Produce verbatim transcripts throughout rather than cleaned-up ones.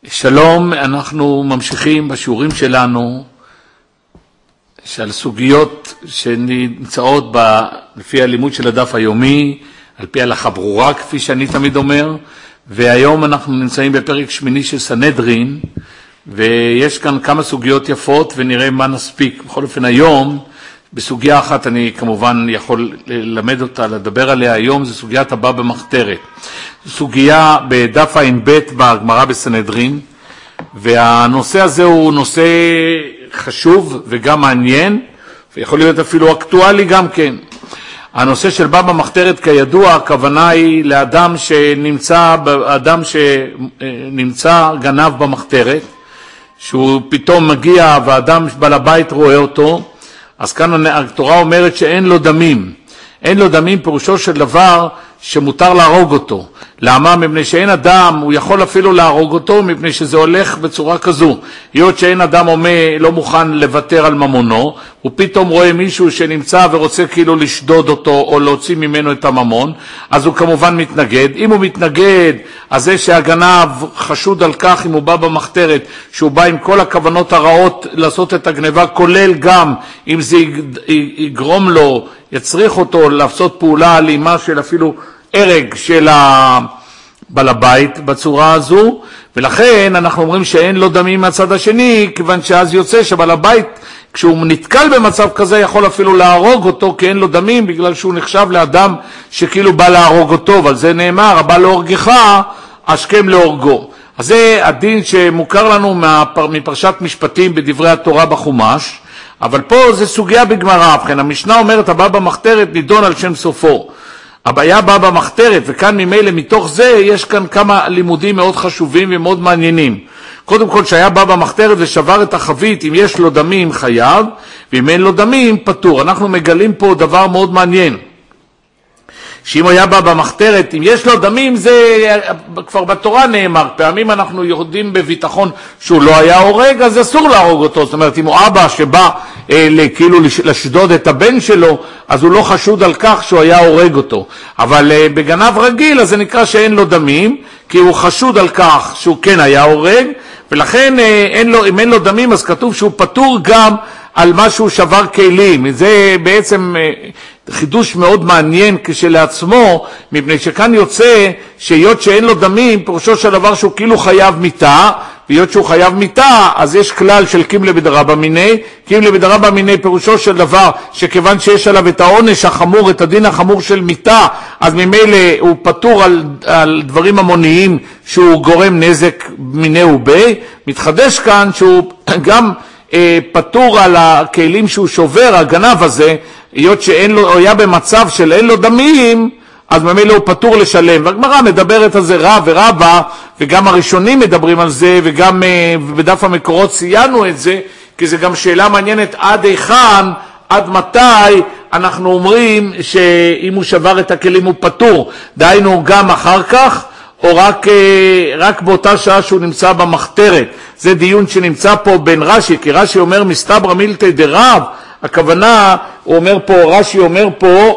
שלום, אנחנו ממשיכים בשיעורים שלנו של סוגיות שנמצאות ב, לפי הלימוד של הדף היומי, על פי הלכה ברורה כפי שאני תמיד אומר, והיום אנחנו נמצאים בפרק שמיני של סנהדרין, ויש כאן כמה סוגיות יפות ונראה מה נספיק. בכל אופן היום, בסוגיה אחת אני כמובן יכול ללמד אותה, לדבר עליה היום, זו סוגיית הבא במחתרת. סוגיה בדף עין ב' בגמרא בסנהדרין, והנושא הזה הוא נושא חשוב וגם מעניין, ויכול להיות אפילו אקטואלי גם כן. הנושא של בא במחתרת כידוע, הכוונה היא לאדם שנמצא, אדם שנמצא גנב במחתרת, שהוא פתאום מגיע ואדם בעל הבית רואה אותו, אז כאן התורה אומרת שאין לו דמים. אין לו דמים פירושו של דבר שמותר להרוג אותו. למה? מפני שאין אדם, הוא יכול אפילו להרוג אותו, מפני שזה הולך בצורה כזו. היות שאין אדם אומר, לא מוכן לוותר על ממונו, הוא פתאום רואה מישהו שנמצא ורוצה כאילו לשדוד אותו או להוציא ממנו את הממון, אז הוא כמובן מתנגד. אם הוא מתנגד, אז זה שהגנב חשוד על כך, אם הוא בא במחתרת, שהוא בא עם כל הכוונות הרעות לעשות את הגניבה, כולל גם אם זה יגרום לו, יצריך אותו לעשות פעולה אלימה של אפילו הרג של בעל הבית בצורה הזו, ולכן אנחנו אומרים שאין לו דמים מהצד השני, כיוון שאז יוצא שבעל הבית כשהוא נתקל במצב כזה יכול אפילו להרוג אותו, כי אין לו דמים, בגלל שהוא נחשב לאדם שכאילו בא להרוג אותו, אבל זה נאמר, הבא להורגך השכם להורגו. אז זה הדין שמוכר לנו מפרשת משפטים בדברי התורה בחומש, אבל פה זה סוגיה בגמרא. ובכן המשנה אומרת הבא במחתרת נידון על שם סופו. הבעיה באה במחתרת, וכאן ממילא מתוך זה יש כאן כמה לימודים מאוד חשובים ומאוד מעניינים. קודם כל שהיה בא במחתרת ושבר את החבית, אם יש לו דמים חייב, ואם אין לו דמים פטור. אנחנו מגלים פה דבר מאוד מעניין, שאם היה בא במחתרת, אם יש לו דמים, זה כבר בתורה נאמר, פעמים אנחנו יודעים בביטחון שהוא לא היה הורג, אז אסור להרוג אותו. זאת אומרת, אם הוא אבא שבא אה, כאילו לשדוד את הבן שלו, אז הוא לא חשוד על כך שהוא היה הורג אותו. אבל אה, בגנב רגיל, אז זה נקרא שאין לו דמים, כי הוא חשוד על כך שהוא כן היה הורג, ולכן אה, אין לו, אם אין לו דמים, אז כתוב שהוא פטור גם על מה שהוא שבר כלים. זה בעצם אה, חידוש מאוד מעניין כשלעצמו, מפני שכאן יוצא שהיות שאין לו דמים, פירושו של דבר שהוא כאילו חייב מיתה, והיות שהוא חייב מיתה, אז יש כלל של קימלה בדרבא מיניה. קימלה בדרבא מיניה פירושו של דבר שכיוון שיש עליו את העונש החמור, את הדין החמור של מיתה, אז ממילא הוא פטור על, על דברים המוניים שהוא גורם נזק מיניה ובי. מתחדש כאן שהוא גם אה, פטור על הכלים שהוא שובר, הגנב הזה, היות שאין לו, הוא היה במצב של אין לו דמים, אז ממילא הוא פטור לשלם. והגמרא מדברת על זה רב ורבא, וגם הראשונים מדברים על זה, וגם uh, בדף המקורות ציינו את זה, כי זה גם שאלה מעניינת עד היכן, עד מתי אנחנו אומרים שאם הוא שבר את הכלים הוא פטור, דהיינו גם אחר כך, או רק, uh, רק באותה שעה שהוא נמצא במחתרת. זה דיון שנמצא פה בין רש"י, כי רש"י אומר מסתברא מילתא דרב, הכוונה, הוא אומר פה, רש"י אומר פה,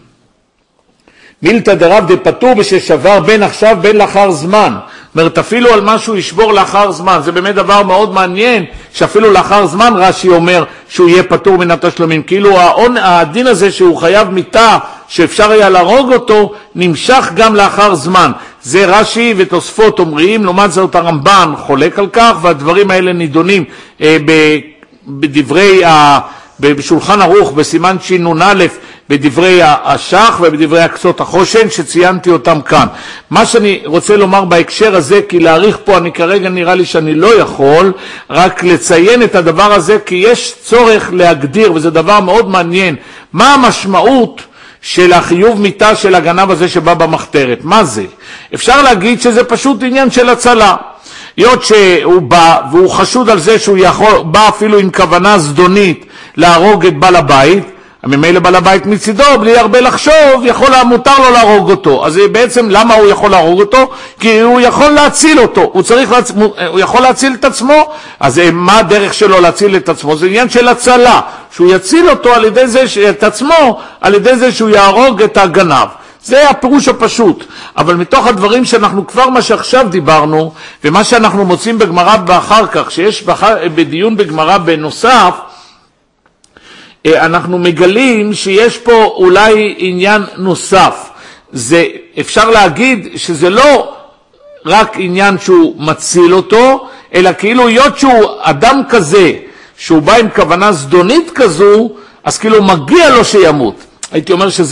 מילתא דרב דפטור בששבר בין עכשיו בין לאחר זמן. זאת אומרת, אפילו על משהו ישבור לאחר זמן. זה באמת דבר מאוד מעניין, שאפילו לאחר זמן רש"י אומר שהוא יהיה פטור מן התשלומים. כאילו הדין הזה שהוא חייב מיתה, שאפשר היה להרוג אותו, נמשך גם לאחר זמן. זה רש"י ותוספות אומרים, לעומת זאת הרמב"ן חולק על כך, והדברים האלה נידונים אה, בדברי ה... בשולחן ערוך בסימן ש"נ בדברי השח ובדברי הקצות החושן שציינתי אותם כאן. מה שאני רוצה לומר בהקשר הזה, כי להאריך פה אני כרגע נראה לי שאני לא יכול, רק לציין את הדבר הזה, כי יש צורך להגדיר, וזה דבר מאוד מעניין, מה המשמעות של החיוב מיתה של הגנב הזה שבא במחתרת. מה זה? אפשר להגיד שזה פשוט עניין של הצלה. היות שהוא בא והוא חשוד על זה שהוא יכול, בא אפילו עם כוונה זדונית להרוג את בעל הבית, ממילא בעל הבית מצידו, בלי הרבה לחשוב, יכול, מותר לו להרוג אותו. אז בעצם למה הוא יכול להרוג אותו? כי הוא יכול להציל אותו, הוא, צריך להצ... הוא יכול להציל את עצמו. אז מה הדרך שלו להציל את עצמו? זה עניין של הצלה, שהוא יציל אותו על ידי זה, את עצמו, על ידי זה שהוא יהרוג את הגנב. זה הפירוש הפשוט. אבל מתוך הדברים שאנחנו כבר מה שעכשיו דיברנו, ומה שאנחנו מוצאים בגמרא באחר כך, שיש בדיון בגמרא בנוסף, אנחנו מגלים שיש פה אולי עניין נוסף. זה, אפשר להגיד שזה לא רק עניין שהוא מציל אותו, אלא כאילו להיות שהוא אדם כזה, שהוא בא עם כוונה זדונית כזו, אז כאילו מגיע לו שימות. הייתי אומר שזה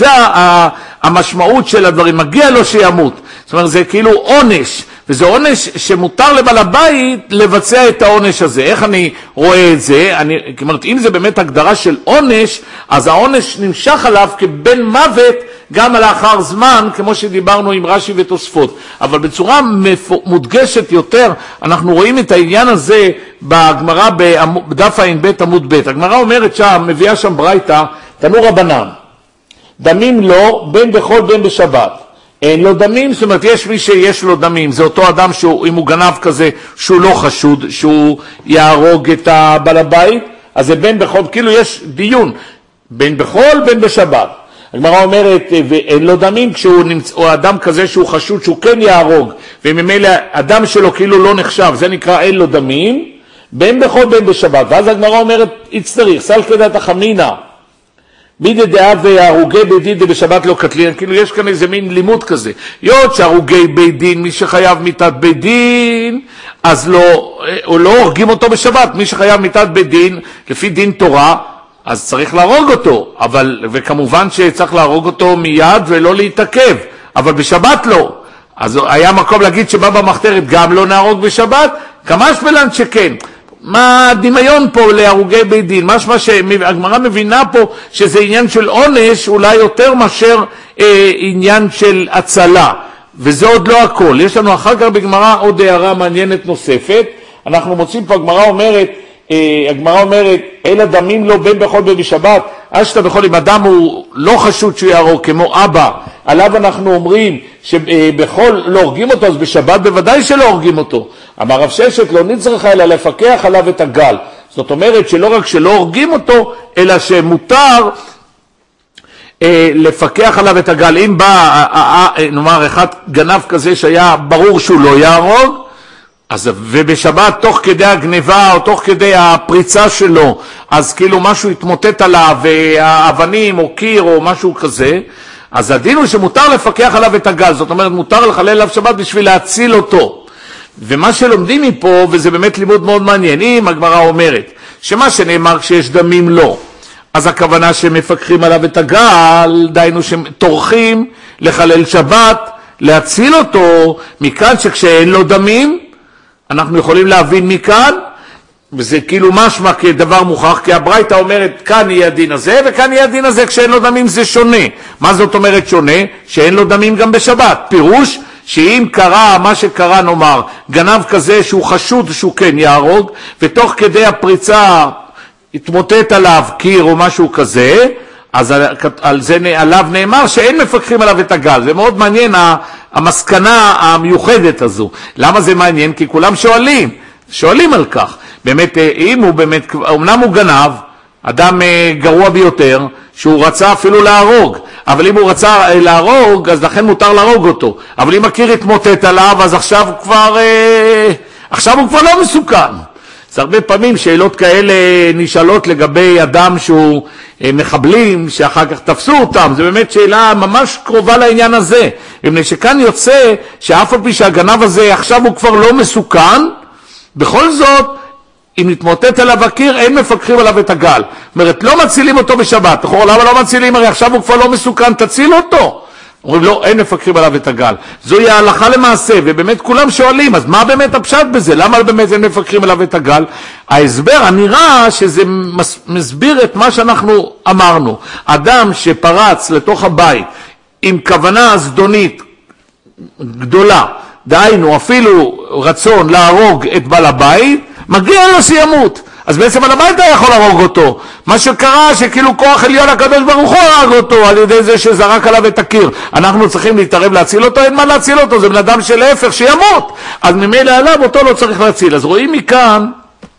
המשמעות של הדברים, מגיע לו שימות. זאת אומרת, זה כאילו עונש, וזה עונש שמותר לבעל הבית לבצע את העונש הזה. איך אני רואה את זה? אני, כלומר, אם זה באמת הגדרה של עונש, אז העונש נמשך עליו כבן מוות גם לאחר זמן, כמו שדיברנו עם רש"י ותוספות. אבל בצורה מודגשת יותר, אנחנו רואים את העניין הזה בגמרא בדף ע"ב עמוד ב'. הגמרא אומרת שם, מביאה שם ברייתא, תנו רבנן, דמים לו בין בחול בין בשבת. אין לו דמים, זאת אומרת, יש מי שיש לו דמים, זה אותו אדם שהוא, אם הוא גנב כזה, שהוא לא חשוד, שהוא יהרוג את הבעל הבית, אז זה בין בחול, כאילו יש דיון, בין בחול בין בשבת. הגמרא אומרת, ואין לו דמים, כשהוא נמצא, או אדם כזה שהוא חשוד, שהוא כן יהרוג, וממילא אדם שלו כאילו לא נחשב, זה נקרא אין לו דמים, בין בחול בין בשבת. ואז הגמרא אומרת, יצטריך, סל כדת החמינה, בידי דעה והרוגי בית דין בשבת לא קטלין, כאילו יש כאן איזה מין לימוד כזה. להיות שהרוגי בית דין, מי שחייב מיתת בית דין, אז לא, או לא הורגים אותו בשבת. מי שחייב מיתת בית דין, לפי דין תורה, אז צריך להרוג אותו. אבל, וכמובן שצריך להרוג אותו מיד ולא להתעכב. אבל בשבת לא. אז היה מקום להגיד שבא במחתרת גם לא נהרוג בשבת, כמה שפלן שכן. מה הדמיון פה להרוגי בית דין? משמע שהגמרא מבינה פה שזה עניין של עונש אולי יותר מאשר אה, עניין של הצלה, וזה עוד לא הכל. יש לנו אחר כך בגמרא עוד הערה מעניינת נוספת. אנחנו מוצאים פה, הגמרא אומרת, אה, הגמרא אומרת, אלה דמים לו בין בחול בין בשבת, אשתה בחול, אם אדם הוא לא חשוד שהוא יהרוג כמו אבא, עליו אנחנו אומרים שבחול לא הורגים אותו, אז בשבת בוודאי שלא הורגים אותו. אמר רב ששת, לא נצטרך אלא לפקח עליו את הגל. זאת אומרת שלא רק שלא הורגים אותו, אלא שמותר אה, לפקח עליו את הגל. אם בא, אה, אה, נאמר, אחד גנב כזה שהיה ברור שהוא לא יהרוג, אז, ובשבת תוך כדי הגניבה או תוך כדי הפריצה שלו, אז כאילו משהו התמוטט עליו, והאבנים או קיר או משהו כזה, אז הדין הוא שמותר לפקח עליו את הגל. זאת אומרת, מותר לחלל עליו שבת בשביל להציל אותו. ומה שלומדים מפה, וזה באמת לימוד מאוד מעניין, אם הגמרא אומרת שמה שנאמר כשיש דמים לא, אז הכוונה שמפקחים עליו את הגל, דיינו שטורחים לחלל שבת, להציל אותו, מכאן שכשאין לו דמים, אנחנו יכולים להבין מכאן, וזה כאילו משמע כדבר מוכח, כי הברייתא אומרת כאן יהיה הדין הזה וכאן יהיה הדין הזה, כשאין לו דמים זה שונה. מה זאת אומרת שונה? שאין לו דמים גם בשבת. פירוש שאם קרה מה שקרה, נאמר, גנב כזה שהוא חשוד שהוא כן יהרוג, ותוך כדי הפריצה התמוטט עליו קיר או משהו כזה, אז על זה, עליו נאמר שאין מפקחים עליו את הגל. זה מאוד מעניין המסקנה המיוחדת הזו. למה זה מעניין? כי כולם שואלים, שואלים על כך. באמת, אם הוא באמת, אמנם הוא גנב, אדם גרוע ביותר, שהוא רצה אפילו להרוג, אבל אם הוא רצה להרוג, אז לכן מותר להרוג אותו. אבל אם הקיר התמוטט עליו, אז עכשיו הוא כבר, עכשיו הוא כבר לא מסוכן. אז הרבה פעמים שאלות כאלה נשאלות לגבי אדם שהוא מחבלים, שאחר כך תפסו אותם. זה באמת שאלה ממש קרובה לעניין הזה. מפני שכאן יוצא שאף על פי שהגנב הזה עכשיו הוא כבר לא מסוכן, בכל זאת, אם נתמוטט עליו הקיר, אין מפקחים עליו את הגל. זאת אומרת, לא מצילים אותו בשבת. למה לא מצילים? הרי עכשיו הוא כבר לא מסוכן, תציל אותו. אומרים, לא, אין מפקחים עליו את הגל. זוהי ההלכה למעשה, ובאמת כולם שואלים, אז מה באמת הפשט בזה? למה באמת אין מפקחים עליו את הגל? ההסבר, הנראה שזה מסביר את מה שאנחנו אמרנו. אדם שפרץ לתוך הבית עם כוונה זדונית גדולה, דהיינו אפילו רצון להרוג את בעל הבית, מגיע לו שימות. אז בעצם על הבית היה יכול להרוג אותו. מה שקרה שכאילו כוח עליון הקדוש ברוך הוא הרג אותו על ידי זה שזרק עליו את הקיר. אנחנו צריכים להתערב להציל אותו, אין מה להציל אותו, זה בן אדם שלהפך שימות. אז ממילא עליו אותו לא צריך להציל. אז רואים מכאן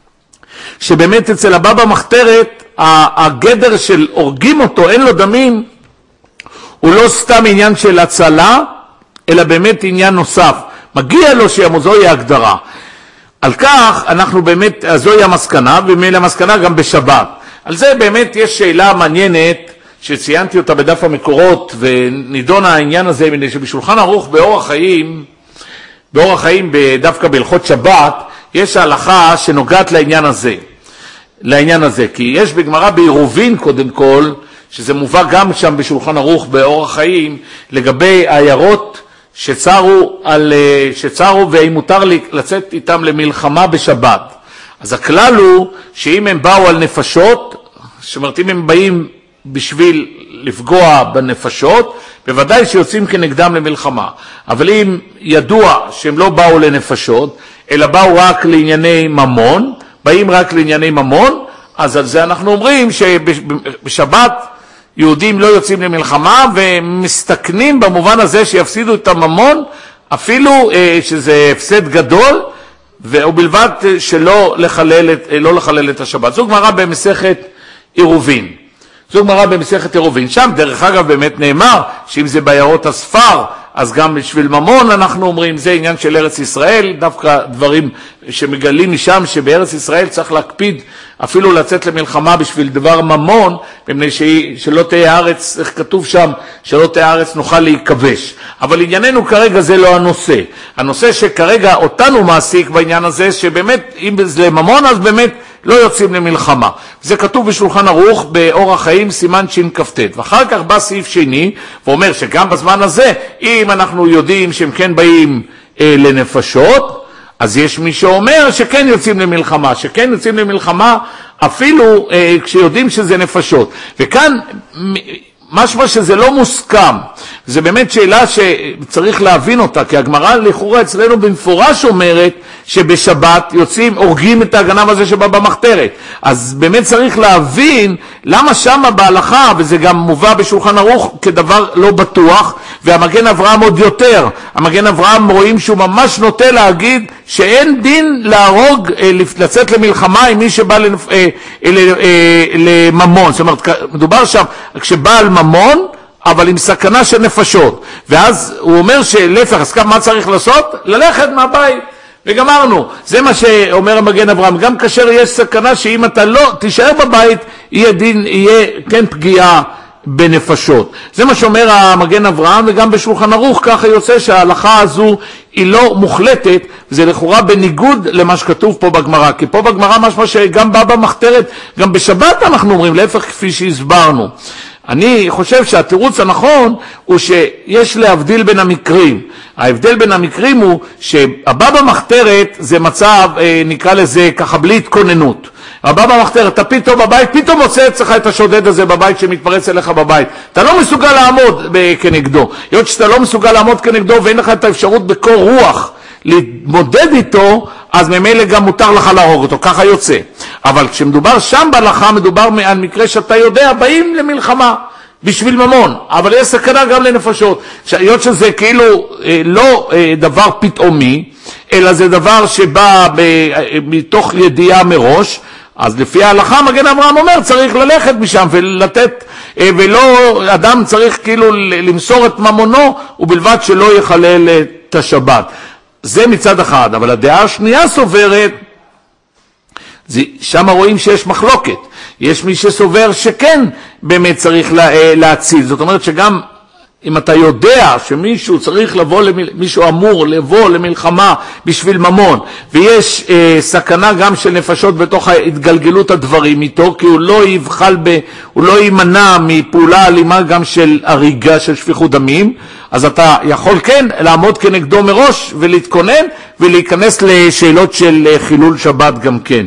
שבאמת אצל הבא במחתרת הגדר של הורגים אותו, אין לו דמים, הוא לא סתם עניין של הצלה, אלא באמת עניין נוסף. מגיע לו שימות, זוהי ההגדרה. על כך אנחנו באמת, זוהי המסקנה, ומילא המסקנה גם בשבת. על זה באמת יש שאלה מעניינת, שציינתי אותה בדף המקורות, ונידון העניין הזה, שבשולחן ערוך באורח חיים, באורח חיים דווקא בהלכות שבת, יש ההלכה שנוגעת לעניין הזה. לעניין הזה, כי יש בגמרא בעירובין קודם כל, שזה מובא גם שם בשולחן ערוך באורח חיים, לגבי העיירות שצרו, על, שצרו והאם מותר לצאת איתם למלחמה בשבת. אז הכלל הוא שאם הם באו על נפשות, זאת אומרת אם הם באים בשביל לפגוע בנפשות, בוודאי שיוצאים כנגדם למלחמה. אבל אם ידוע שהם לא באו לנפשות, אלא באו רק לענייני ממון, באים רק לענייני ממון, אז על זה אנחנו אומרים שבשבת יהודים לא יוצאים למלחמה ומסתכנים במובן הזה שיפסידו את הממון, אפילו שזה הפסד גדול, ובלבד שלא לחלל את, לא לחלל את השבת. זו גמרא במסכת עירובין. זו גמרא במסכת עירובין. שם דרך אגב באמת נאמר שאם זה בעיירות הספר, אז גם בשביל ממון אנחנו אומרים, זה עניין של ארץ ישראל, דווקא דברים שמגלים משם שבארץ ישראל צריך להקפיד אפילו לצאת למלחמה בשביל דבר ממון, במני שלא תהיה הארץ, איך כתוב שם, שלא תהיה הארץ נוכל להיכבש. אבל ענייננו כרגע זה לא הנושא. הנושא שכרגע אותנו מעסיק בעניין הזה, שבאמת אם זה ממון אז באמת לא יוצאים למלחמה. זה כתוב בשולחן ערוך באורח חיים סימן שין כ"ט. ואחר כך בא סעיף שני ואומר שגם בזמן הזה, אם אנחנו יודעים שהם כן באים אה, לנפשות, אז יש מי שאומר שכן יוצאים למלחמה, שכן יוצאים למלחמה אפילו אה, כשיודעים שזה נפשות. וכאן משמע שזה לא מוסכם. זה באמת שאלה שצריך להבין אותה, כי הגמרא לכאורה אצלנו במפורש אומרת שבשבת יוצאים, הורגים את הגנב הזה שבא במחתרת. אז באמת צריך להבין למה שמה בהלכה, וזה גם מובא בשולחן ערוך כדבר לא בטוח, והמגן אברהם עוד יותר. המגן אברהם רואים שהוא ממש נוטה להגיד שאין דין להרוג, לצאת למלחמה עם מי שבא לנפ... לממון. זאת אומרת, מדובר שם כשבא על ממון, אבל עם סכנה של נפשות. ואז הוא אומר שלפח, אז מה צריך לעשות? ללכת מהבית. וגמרנו. זה מה שאומר המגן אברהם. גם כאשר יש סכנה שאם אתה לא תישאר בבית, יהיה דין, יהיה כן פגיעה בנפשות. זה מה שאומר המגן אברהם, וגם בשולחן ערוך ככה יוצא שההלכה הזו היא לא מוחלטת, זה לכאורה בניגוד למה שכתוב פה בגמרא, כי פה בגמרא משמע שגם בא במחתרת, גם בשבת אנחנו אומרים, להפך כפי שהסברנו. אני חושב שהתירוץ הנכון הוא שיש להבדיל בין המקרים. ההבדל בין המקרים הוא שהבא במחתרת זה מצב, נקרא לזה ככה בלי התכוננות. הבא במחתרת, אתה פתאום בבית, פתאום מוצא אצלך את השודד הזה בבית שמתפרץ אליך בבית. אתה לא מסוגל לעמוד כנגדו. היות שאתה לא מסוגל לעמוד כנגדו ואין לך את האפשרות בקור רוח להתמודד איתו, אז ממילא גם מותר לך להרוג אותו, ככה יוצא. אבל כשמדובר שם בהלכה, מדובר על מקרה שאתה יודע, באים למלחמה בשביל ממון, אבל יש סכנה גם לנפשות. היות שזה כאילו אה, לא אה, דבר פתאומי, אלא זה דבר שבא ב, אה, מתוך ידיעה מראש, אז לפי ההלכה מגן אברהם אומר צריך ללכת משם ולתת, אה, ולא אדם צריך כאילו למסור את ממונו, ובלבד שלא יחלל את השבת. זה מצד אחד, אבל הדעה השנייה סוברת, שם רואים שיש מחלוקת. יש מי שסובר שכן באמת צריך לה, להציל. זאת אומרת שגם אם אתה יודע שמישהו צריך לבוא, מישהו אמור לבוא למלחמה בשביל ממון, ויש אה, סכנה גם של נפשות בתוך התגלגלות הדברים איתו, כי הוא לא יבחל, ב, הוא לא יימנע מפעולה אלימה גם של הריגה של שפיכות דמים, אז אתה יכול כן לעמוד כנגדו מראש ולהתכונן ולהיכנס לשאלות של חילול שבת גם כן.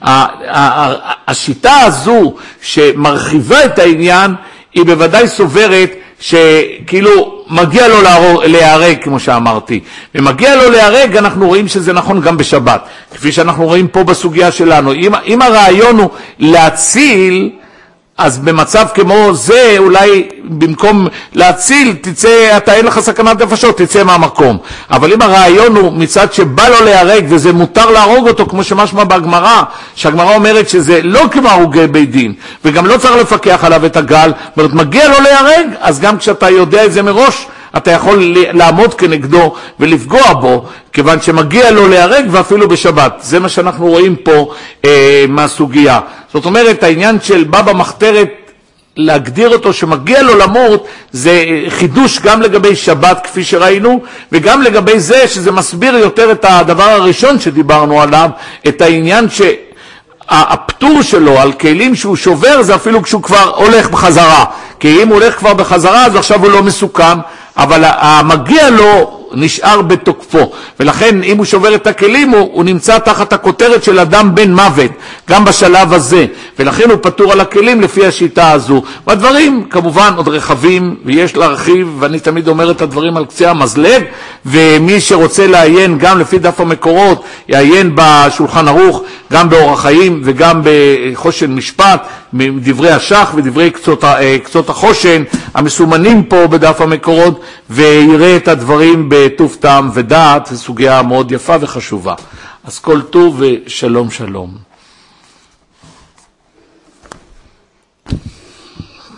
השיטה הזו שמרחיבה את העניין היא בוודאי סוברת שכאילו מגיע לו להיהרג, כמו שאמרתי. ומגיע לו להיהרג, אנחנו רואים שזה נכון גם בשבת. כפי שאנחנו רואים פה בסוגיה שלנו. אם, אם הרעיון הוא להציל, אז במצב כמו זה, אולי במקום להציל, תצא, אתה אין לך סכנת נפשות, תצא מהמקום. אבל אם הרעיון הוא מצד שבא לו להרג, וזה מותר להרוג אותו, כמו שמשמע בהגמרא, שהגמרא אומרת שזה לא כמו הרוגי בית דין, וגם לא צריך לפקח עליו את הגל, זאת אומרת, מגיע לו להרג, אז גם כשאתה יודע את זה מראש, אתה יכול לעמוד כנגדו ולפגוע בו, כיוון שמגיע לו להרג ואפילו בשבת. זה מה שאנחנו רואים פה אה, מהסוגיה. זאת אומרת, העניין של בא במחתרת, להגדיר אותו שמגיע לו למות, זה חידוש גם לגבי שבת כפי שראינו, וגם לגבי זה שזה מסביר יותר את הדבר הראשון שדיברנו עליו, את העניין ש... הפטור שלו על כלים שהוא שובר זה אפילו כשהוא כבר הולך בחזרה, כי אם הוא הולך כבר בחזרה אז עכשיו הוא לא מסוכן, אבל המגיע לו נשאר בתוקפו, ולכן אם הוא שובר את הכלים הוא, הוא נמצא תחת הכותרת של אדם בן מוות גם בשלב הזה, ולכן הוא פטור על הכלים לפי השיטה הזו. והדברים כמובן עוד רחבים ויש להרחיב, ואני תמיד אומר את הדברים על קצה המזלג, ומי שרוצה לעיין גם לפי דף המקורות יעיין בשולחן ערוך, גם באורח חיים וגם בחושן משפט, מדברי השח ודברי קצות, קצות החושן המסומנים פה בדף המקורות, ויראה את הדברים בטוב טעם ודעת, סוגיה מאוד יפה וחשובה. אז כל טוב ושלום שלום.